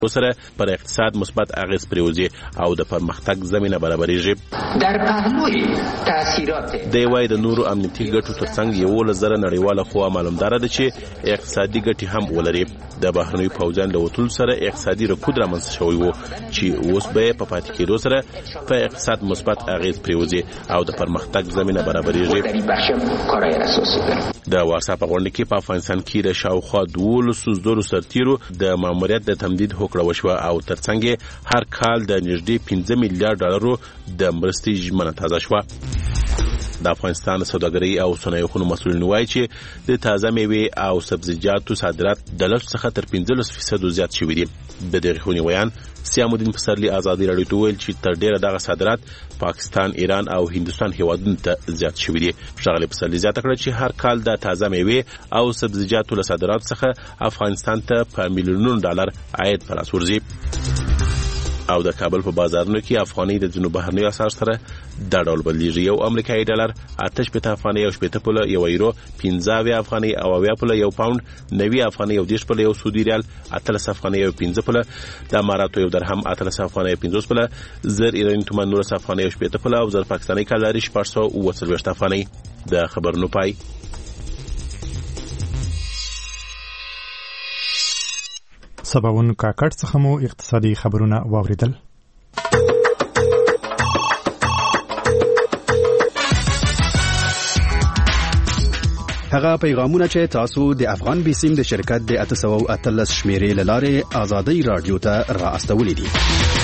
سره پر اقتصاد مثبت اغیز پریوزي او د پرمختګ زمينه برابرېږي. در پهلوی تاثیرات د وای د نورو امنیتي ګټو ترڅنګ یو لزر نړیواله خو معلومدار ده چې اقتصادي ګټې هم ولري. د بهرنی پوځان له وټول سره اقتصادي رکود رامنځته شوی وو چې اوس به په پاتې کېدو سره په اقتصاد مثبت اغیز پریوزي او د پرمختګ زمينه برابرېږي. د واتساپ غونډه کې په افغانستان کې د شاوخوا 12 سرتیرو د ماموریت د تمدید هوکړه وشوه او ترڅنګ هر کال د نږدې 15 میلیارډ ډالرو د مرستې ژمنه تازه شوه. د افغانستان سوداګرۍ او صنایعو مسؤلین وایي چې د تازه میوې او سبزیجاتو صادرات د لږ څخه تر 15% زیات شوي دي. د دغه خونی بیان سیام الدین پسرلی آزادی راډیو ته ویل چې تر ډیره دغه صادرات پاکستان، ایران او هندستان هیوادونو ته زیات شوي دي. ښاغلی پسرلی زیاته کړه چې هر کال د تازه میوې او سبزیجاتو له صادراتو څخه افغانستان ته په میلیونونو ډالر عاید په لاس ورځي. او د کابل په بازارونو کې افغاني د جنوب بهرنی اساس سره د ډول بدلیږي. یو امریکایي ډالر 8 افغاني او 8 پوله، یو یورو 15 افغاني او 20 پوله، یو پاوند 90 افغاني او 10 پوله، یو سعودي ریال 13 افغاني او 15 پوله، د اماراتو یو درهم 13 افغاني او 15 پوله، زر ایرانی تومان 19 افغاني او 8 پوله او زر پاکستاني کالاري 440 افغاني. د خبرونو پای. سباون کاکړ څخه مو اقتصادي خبرونه واوریدل. هغه پیغامونه چې تاسو د افغان بیسیم د شرکت د 813 شمیرې لاره آزادی رادیو ته را استولې دي.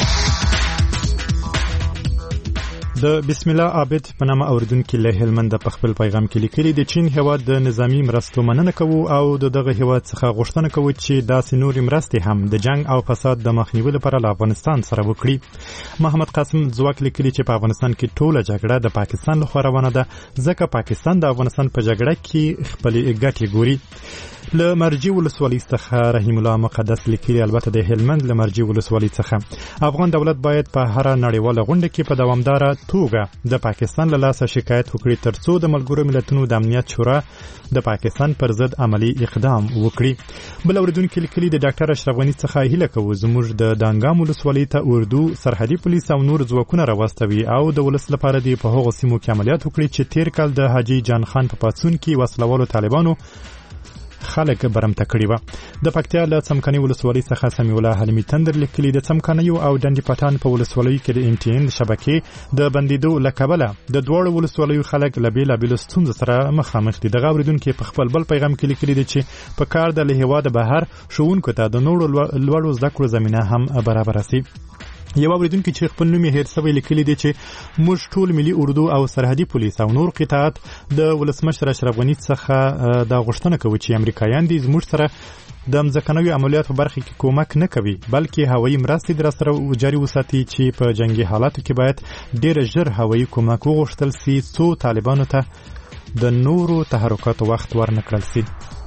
د بسم الله عابد په نامه اوریدونکو له هلمند په خپل پیغام کې لیکلي د چین هیواد د نظامی مرستو مننه کوي او دغه هیواد څخه غوښتنه کوي چې داسې نورې مرستې هم د جنگ او فساد د مخنیوي لپاره له افغانستان سره وکړي. محمد قاسم ځواک لیکلي چې په افغانستان کې ټوله جګړه د پاکستان لخوا روانه ده ځکه پاکستان د افغانستان په جګړه کې خپل ګټې ګوري. له مرجی ولسوالۍ څخه رحیم الله مقدس لیکلي البته د هلمند له مرجی ولسوالۍ څخه افغان دولت باید په هر نړیواله غونډه کې په دوامداره توګه د پاکستان له لاسه شکایت وکړي ترڅو د ملګرو ملتونو د امنیت شورا د پاکستان پر ضد عملی اقدام وکړي. بل اوریدونکو لیکلي د ډاکټر اشرف غنی څخه هیله کوو زموږ د دانګام ولسوالۍ ته اردو سرحدي پولیس او نور ځواکونه راوستوي او د ولس لپاره د په هغو سیمو کې عملیات وکړي چې تیر کال د حاجی جان خان په پاتون کې وسلوالو طالبانو خلک برمته کړي و. د پکتیا له څمکني ولسوالۍ څخه سمیع الله حلیمي تندر لیکلي د څمکني او ډنډي پټان په ولسوالۍ کې د انټین شبکې د بندیدو لکبله د دوړو ولسوالۍ خلک له بیلابیلو ستونزو سره مخامخ دي. دغه اوریدونکو په خپل بل پیغام کې لیکلي دي چې په کار د هیواد بهر شوونکو ته د نورو لوړو زده کړو زمينه هم برابر شي. یو اوریدونکو چې خپل نوم یې هیر سوی لیکلي دی چې موږ ټول ملي اردو او سرحدي پولیس او نور قطاعات د ولسمشر اشرف غنی څخه د غوښتنه کوي چې امریکایان دي زموږ سره د ځمکنیو عملیاتو برخه کې کومک نه کوي بلکې هوایي مرستې در سره جاري وساتي چې په جنگي حالاتو کې باید ډېر ژر هوایي کومک وغوښتل سي څو طالبانو ته د نورو تحرکاتو وخت ورنکړل سي.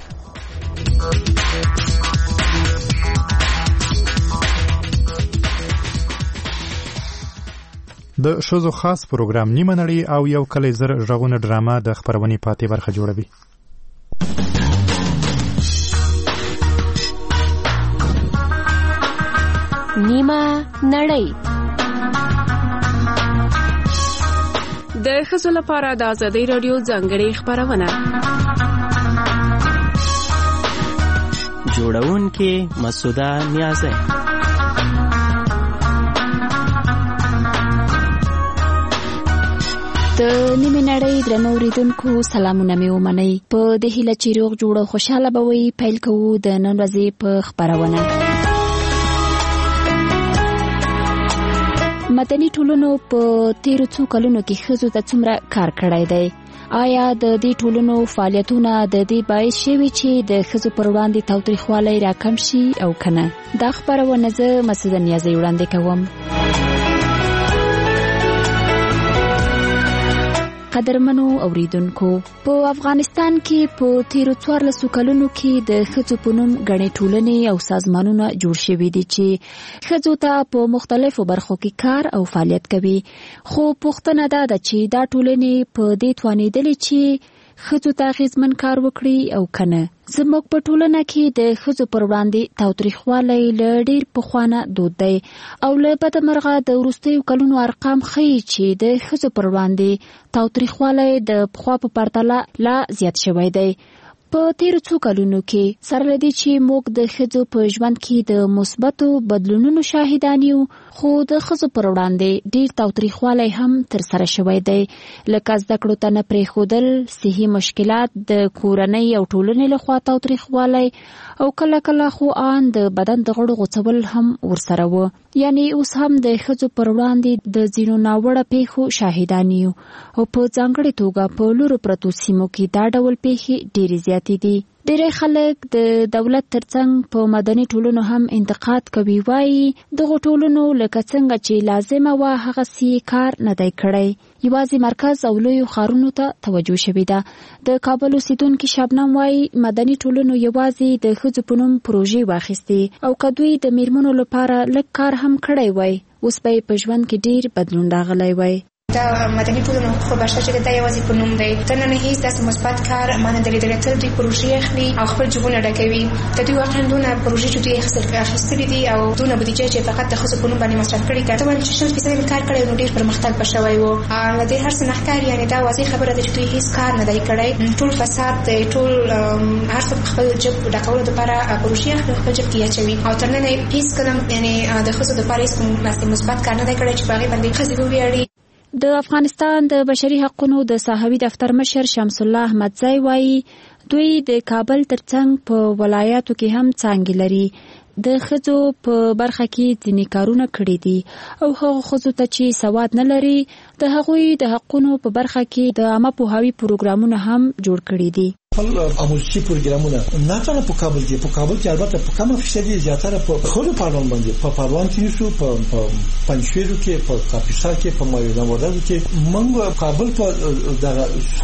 د شوزو خاص پروګرام نیمه نړۍ او یو کلی زر ژغونه ډرامه د خبرونې پاتې برخه جوړوي. نیمه نړۍ د ښځو لپاره د آزادۍ راډیو ځانګړې خبرونه جوړونکې مسعوده نیازی. د نیمه نړۍ درنو اوریدونکو سلامونه مې ومنئ. په د هیله چې روغ جوړ او خوشاله به وئ. پیل کوو د نن ورځې په خبرونه. مدني ټولنو په تیرو څو کلونو کې ښځو ته څومره کار کړی دی؟ آیا د دې ټولنو فعالیتونه د دې باعث شوي چې د ښځو پر وړاندې تاوتریخوالی راکم شي او کنه؟ دا خبرونه زه مسعوده نیازی وړاندې کوم. قدرمنو اوریدونکو، په افغانستان کې په تیرو 14 کلونو کې د ښځو په نوم غنې ټولنې او سازمانونه جوړ شوي دي چې ښځو ته په مختلفو برخو کې کار او فعالیت کوي. خو پوښتنه دا ده چې دا ټولنې په دې توانېدلې چې ښځو ته اغېزمن کار وکړي او کنه. زموږ په ټولنه کې د ښځو پر وړاندې تاوتریخوالی له ډېر پخوانه دود دی او له بدمرغه د وروستیو کلونو ارقام ښیي چې د ښځو پر وړاندې تاوتریخوالی د پخوا په پرتله لا زیات شوی دی. په تیرو څو کلونو کې سره له دې چې موږ د ښځو په ژوند کې د مثبتو بدلونونو شاهدان یو، خو د ښځو پر وړاندې ډېر تاوتریخوالی هم ترسره شوی دی، لکه زده کړو ته نه پرېښودل، صحي مشکلات، د کورنۍ او ټولنې لخوا تاوتریخوالی او کله کله خو ان د بدن د غړو غوڅول هم ورسره و. یعنی اوس هم د ښځو پر وړاندې د ځینو ناوړه پیښو شاهدان یو او په ځانګړې توګه په لورو پرتو سیمو کې دا ډول پیښې ډېرې زیاتې دي. ډېری خلک د دولت ترڅنګ په مدني ټولنو هم انتقاد کوي، وایي دغو ټولنو لکه څنګه چې لازمه وه هغسې کار نه دی کړی، یوازې مرکز او لویو ښارونو ته توجه شوې ده. د کابل اوسیدونکي شبنم وایي مدني ټولنو یوازې د ښځو په نوم پروژې واخیستې او که دوی د میرمنو لپاره لږ کار هم کړی وای، اوس به یې په ژوند کې ډېر بدلون راغلی وای. دا مدني ټولنو خو بشته چې دا یوازې په نوم دی، تر نن هیڅ داسې مثبت کار ما نه دی لیدلی. تل دوی پروژې اخلي او خپل جېبونه ډکوي. د دوی واقعا دونه پروژې چې دوی اخیستلي دي او دونه بودیجه چې فقط د ښځو په نوم باندې مصرف کړي ده. ته وایي چې 100% مې کار کړی نو ډېر پرمختګ به شوی و. له دې هر څه نه ښکاري، یعنې دا واضح خبره ده چې دوی هیڅ کار نه دی کړی. ټول فساد دی، ټول هر څه خپل جېب ډکولو دپاره پروژې اخلي، خپل جېب کې اچوي او تر ننه هیڅ کله یعنې د ښځو دپاره هیڅ کوم مثبت کار نه دی کړی چې په هغې باندې ښځې وویاړي. د افغانستان د بشري حقوقو د ساحوي دفتر مشر شمس الله احمدزی وایي دوی د کابل ترڅنګ په ولایاتو کې هم څانګې لري. د ښځو په برخه کې ځینې کارونه کړي دي او هغو ښځو ته چې سواد نه لري د هغوی د حقونو په برخه کې د عامه پوهاوي پروګرامونه هم جوړ کړي دي. آموزشي پروګرامونه نه تنه په کابل کې البته په کومه فیصدي زیاتره په خود پروان باندې په پروان کې شو، په پنځشیرو کې، په کاپیسا کې، په مایودا وردګو کې. موږ کابل په دغه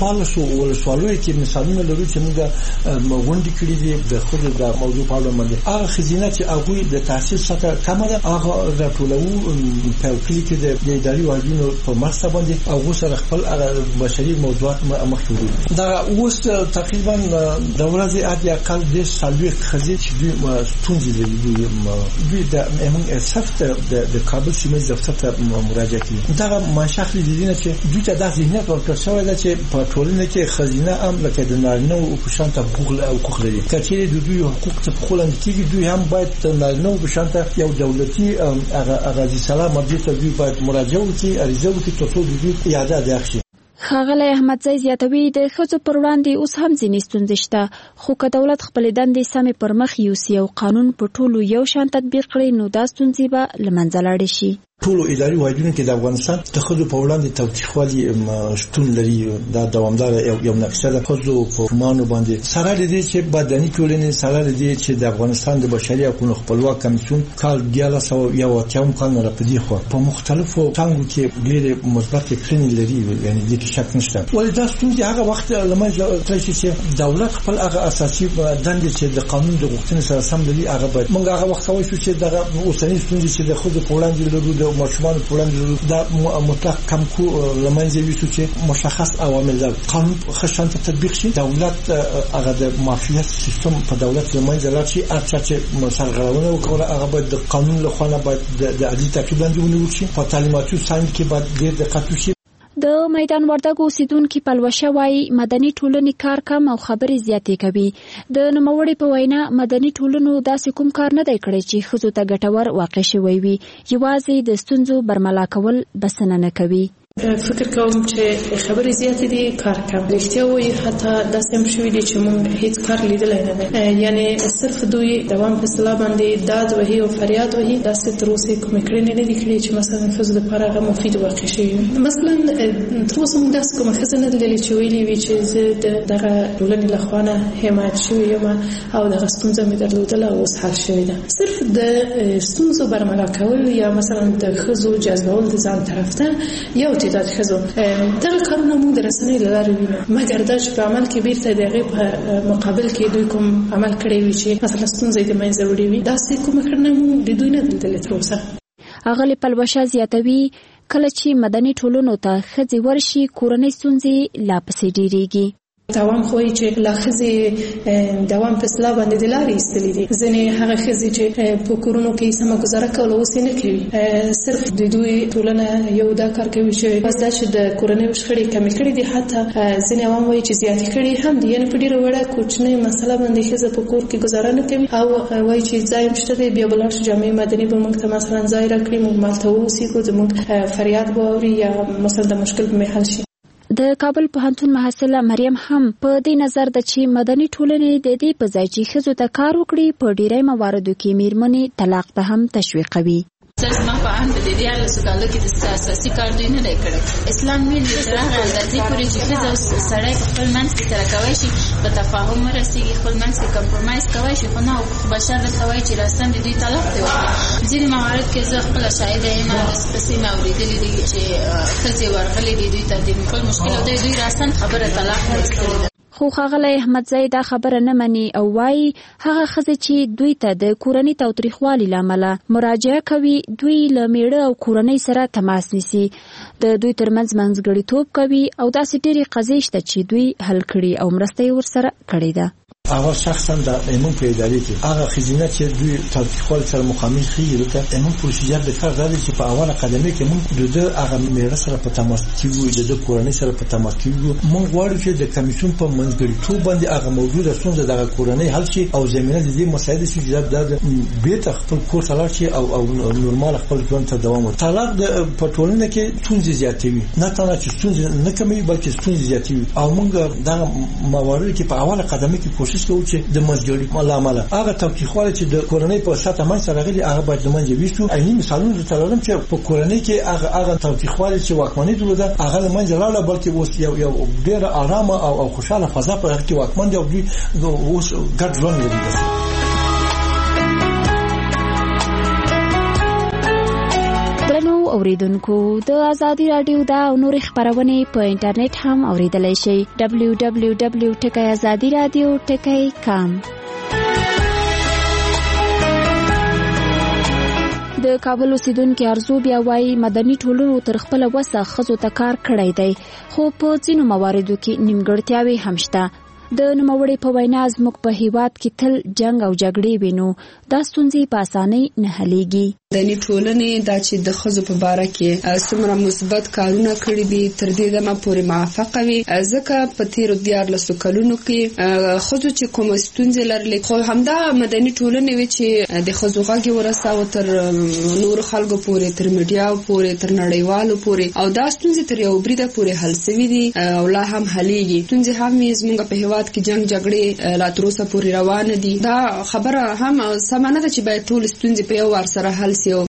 سوالو کې مثالونه لرو چې موږ غونډې کړې دي د خود د موضوع په اړه باندې. هغه خزینه چې هغه د تحصیل سطح کمه ده هغه راټولو په کلی کې د اداري واحدونو په مرسته باندې هغه سره خپل بشري موضوعات مخکې وړي. دا اوس تقریبا د ورځې اته اقل د سالوي خزې چې دوی ستونزې لري. دوی د موږ صفت د کابل سیمه دفتر ته مراجعه کوي. دا ماشاخلي دي نه چې دوی ته د ذهنیت ورکړل شوی دی چې په ټولنه کې خزینه هم لکه د نارینه او پښانته حقوق لري. کچې د دوی حقوق ته خلند کېږي، دوی هم باید د نارینه او پښانته یو دولتي اراضي سلام مرجع ته دوی باید مراجعه وکړي، عریضه وکړي ترڅو دوی یاده داخلي. ښاغلی احمدزی زیاتوي د ښځو پر وړاندې اوس هم ځینې ستونزې شته، خو که دولت خپلې دندې سمې پر مخ یوسي او قانون په ټولو یو شان تطبیق کړي نو دا ستونزې به له منځه لاړې شي. ټول اداري واحدونو کې د افغانستان د ښځو په وړاندې تاوتریخوالي شتون لري. دا دوامدار یو نقشه ده. ښځو په مانو باندې سره لري چې بدني ټولنې سره لري چې د افغانستان د بشري حقوقو خپلواک کمیسیون کال 1981 کال نه پدې خو په مختلفو څانګو کې ډېر مثبت کړنې لري، یعنی د کې شک نشته. ولې دا ستونزې هغه وخت لمنځه تللی چې دولت خپل هغه اساسي دندې چې د قانون د غوښتنې سره سم لري هغه باید موږ هغه وخت وایو چې دغه اوسنۍ ستونزې چې د ښځو په وړاندې لرو د ماشومان په وړاندې دا مطلق کم کو لمنځه ویسو چې مشخص عوامل لري. قانون خشن تطبیق شي، دولت هغه د مافیات سیستم په دولت لمنځه لاړ شي، هرڅه چې سرغړونه وکړي هغه باید د قانون له خوا نه باید د عدالت تعقیب لاندې ونیول شي. په تعلیماتي ساين کې باید ډېر دقت وشي. د میدان وردګو اوسیدونکي پلوشه وایي مدني ټولنې کار کم او خبرې زیاتې کوي. د نوموړي په وینا مدني ټولنو داسې کوم کار نه دی کړی چې ښځو ته ګټور واقع شوی وي، یوازې د ستونزو برملا کول بسنه نه کوي. فکر کوم چې خبرې زیاتې دي کار کم. رښتیا وایي حتی داسې هم شوي دي چې موږ هیڅ کار لیدلی نه دی، یعنی صرف دوی دوام په اصطلاح باندې داد وهي او فریاد وهي. داسې تر اوسه کومې کړنې نه دي کړې چې مثلا ښځو دپاره هغه مفید واقع شوي وي. مثلا تر اوسه موږ داسې کومه ښځه نه لیدلې چې ویلي وي چې زه د دغه ټولنې له خوا نه حمایت شوې یم او دغه ستونزه مې درلودله او اوس حل شوې ده. صرف د ستونزو برملا کول یا مثلا د ښځو جذبول د ځان طرف ته یو تعداد ښځو دغه کارونه موږ د رسنیو له لارې وینو، مګر دا چې په عمل کې بیرته د هغې په مقابل کې دوی کوم عمل کړی وي چې مثلا ستونزه یې د منځه وړې وي، داسې کومه کړنه موږ د دوی نه لیدلې تر اوسه. اغلې پلوشه زیاتوي کله چې مدني ټولنو ته ښځې ورشي کورنۍ ستونزې لا پسې ډېرېږي. دوام خوي چې لاخذي دوام په اصلاح باندې د لارې استلې دي ځنې هغه خزي چې په کورونو کې سم گزاره کول او سینه کوي صرف د دوی ټولنه یو دا کار کوي چې پس دا چې د کورنۍ شخړې کمې کړې دي حتی ځنې عوام وایي چې زیاتې کړې هم دي یعنې په ډیره وړه کوچنۍ مسله باندې خزه په کور کې گزاره نه کوي او وایي چې ځای مشته دی بیا بلار جامع مدني به موږ ته مثلا ځای راکړي موږ مالته ووسیږو زموږ فریاد به اوري یا مثلا د مشکل به حل شي. د کابل پوهنتون محصله مریم هم په دې نظر ده چې مدني ټولنې د دې په ځای چې ښځو ته کار وکړي په ډیری مواردو کې میرمنې طلاق ته هم تشویقوي. زما په اند د دې اړه سوالو کې د اساسي کار دوی نه کړی. اسلام ملي تر هغه اندازې پورې چې ښځه سړی په خپل منځ کې سره کوي شي په تفاهم ورسېږي خپل منځ کې کمپرمایز کوي شي خو نه بشر ته وایي چې راستم د دوی طلاق دی. ځینې موارد کې زه خپل شاهده یم چې ما اورېدلي دي چې ښځې ورغلې دي دوی ته د خپل مشکل او دوی راستم خبره طلاق ورسېږي. خو ښاغلی احمدزی دا خبره نه مني او وایي هغه ښځې چې دوی ته د کورنۍ تاوتریخوالي له امله مراجعه کوي دوی له میړه او کورنۍ سره تماس نیسي د دوی ترمنځ منځګړیتوب کوي او داسې ډېرې قضیې شته چې دوی حل کړي او مرسته یې ورسره کړې ده. هغه شخصا د ایمون په ادارې کې هغه خزینه چې دوی تاوتریخوالي سره مخامخ کیږي لکه ایمون پروسیجر د کار دی چې په اوله قدمه کې موږ د هغه میړه سره په تماس کیږو د کورنۍ سره په تماس کیږو. موږ غواړو چې د کمیسیون په منځګړیتوب باندې هغه موجوده ستونزه د کورنۍ حل شي او زمينه د دې مسایل چې د بیت خپل کور ته شي او نورمال خپل ژوند ته دوام ورکړي. طلاق د پټولنه کې ستونزې زیاتوي نه تنها چې ستونزې نه کموي بلکې ستونزې زیاتوي او موږ دا موارد کې په اوله قدمه کې کوشش کوو چې د مسګړي ملامله هغه تاوتریخوالی چې د کورنۍ په سطح باندې سره غلي هغه باید لمنځه ویستو. عیني مثالونه تللم چې په کورنۍ کې هغه تاوتریخوالی چې واکمنۍ درلوده هغه لمنځه لاړه بلکې اوس یو ډېر آرامه او خوشاله فضا په هغه کې واکمن دی او دوی اوس ګډ ژوند لري. اوریدونکو د آزادی رادیو دا او نور خبرونه په انټرنیټ هم اوریدلای شئ www.azadiradio.com. د کابل اوسیدونکو ارزو بیا وایي مدني ټولنو تر خپل وسه ښځو ته کار کړی دی خو په ځینو مواردو کې نیمګړتیاوې هم شته. د نوموړي په وینا زموږ په هیواد کې تل جنگ او جګړې وینو دا ستونزې په اسانۍ نه حلیږي. مدني ټولنې دا چې د ښځو په باره کې څومره مثبت کارونه کړي دي تر دې دمه پورې موافقه وي ځکه په تیرو 14 کلونو کې ښځو چې کوم ستونزې لرلې خو همدا مدني ټولنې وي چې د ښځو غږ ورساوه تر نور خلکو پورې تر میډیا پورې تر نړیوالو پورې او دا ستونزې تر یو بریده پورې حل شوي دي او لا هم حلیږي. ستونزې هم زموږ په هیواد کې جنگ جګړې لا تر اوسه پورې روانه دي. دا خبره هم سمه نه ده چې باید ټول ستونزې په یو وار سره حل